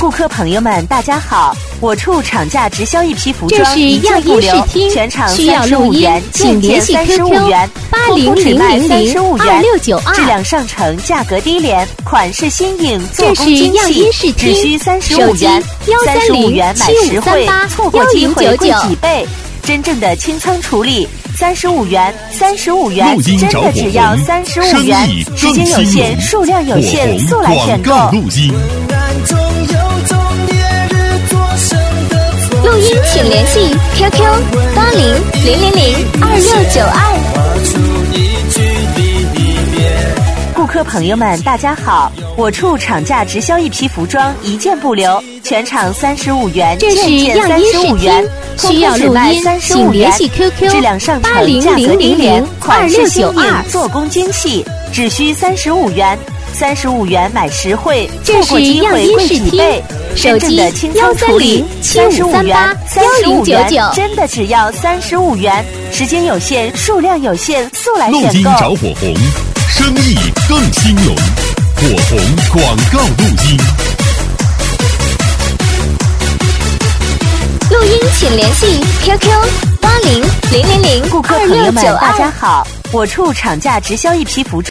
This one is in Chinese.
顾客朋友们，大家好！我处厂家直销一批服装， 这是样衣试听， 全场需要录音，请联系 QQ 80002692， 质量上乘，价格低廉，款式新颖，做工精细，只需35元，35元买实惠，错过机会贵几倍。真正的清仓处理，35元，35元，真的只要35元，时间有限，数量有限，速来选购。 录音请联系 QQ 80002692。 顾客朋友们，大家好！我处厂家直销一批服装，一件不留，全场35元， 这是样衣试听，需要录音，请联系 QQ 质量上乘，价格低廉，款式新颖，做工精细，只需35元，35元买实惠，错过机会贵几倍。 手机1307538 元，35元，真的只要35元，时间有限，数量有限，速来选购。 录音找火红，生意更兴隆，火红广告录音。 录音请联系 QQ 80000692。 顾客朋友们，大家好！我处厂家直销一批服装。